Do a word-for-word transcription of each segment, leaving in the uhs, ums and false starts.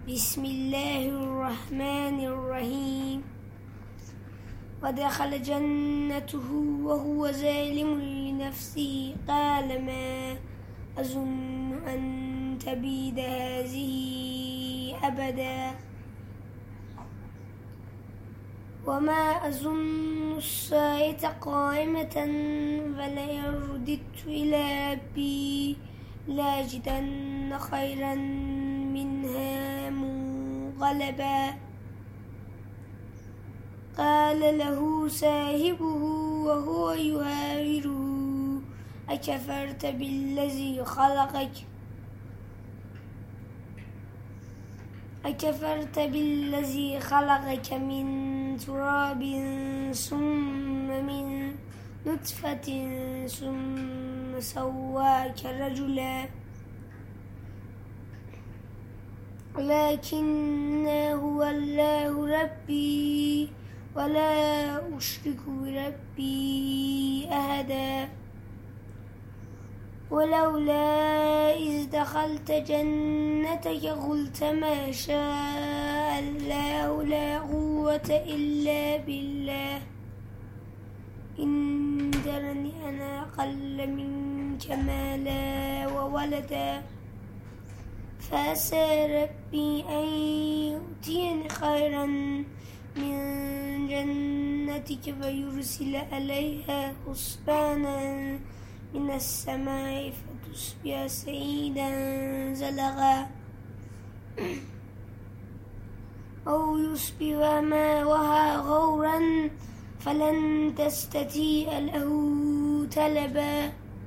بسم الله الرحمن الرحيم. ودخل جنته وهو ظالم لنفسه قال ما أظن أن تبيد هذه أبدا وما أظن الساعة قائمة ولئن رددت إلى ربي لأجدن خيرا منها منقلبا. قال له صاحبه وهو يحاوره أكفرت بالذي خلقك أكفرت بالذي خلقك من تراب ثم من نطفة ثم سواك رجلا لكن هو الله ربي ولا أشرك بربي أحدا. ولولا إذ دخلت جنتك قلت ما شاء الله لا قوة إلا بالله إن ترني أنا أقل منك مالا وولدا فعسى ربي أن يؤتيني خيرا من جنتك فيرسل عليها حسبانا من السماء فتصبح سعيدا زلقا أو يصبح ماؤها غورا فلن تستطيع له طلبا.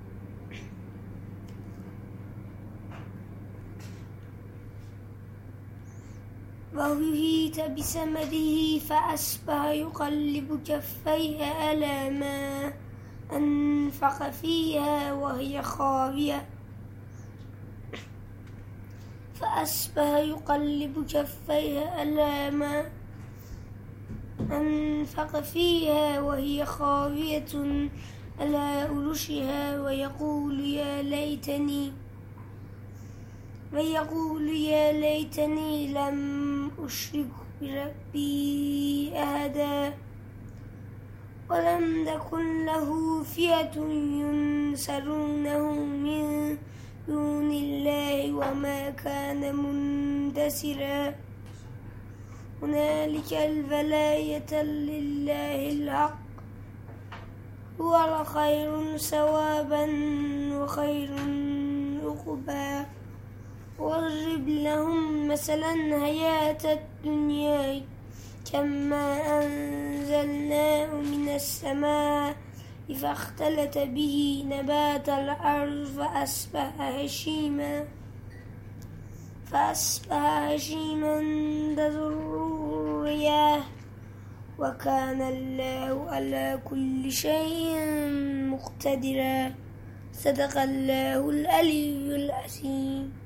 وأحيط بثمره فأصبح يقلب كفيه على ما أنفق فيها وهي خاوية فأصبح يقلب كفيه على ما أنفق فيها وهي خاوية على عروشها ويقول يا ليتني ويقول يا ليتني لم أشرك بربي أحدا ولم تكن له فئة ينصرونه من دون الله وما كان منتصرا. هنالك الولاية لله الحق هو خير ثوابا وخير عقبا. واضرب لهم مثلا حياة الدنيا كما أنزلناه من السماء فاختلط به نبات الأرض فأصبح هشيما فأصبح هشيما تذروه الرياح وكان الله على كل شيء مقتدرا. صدق الله العلي العظيم.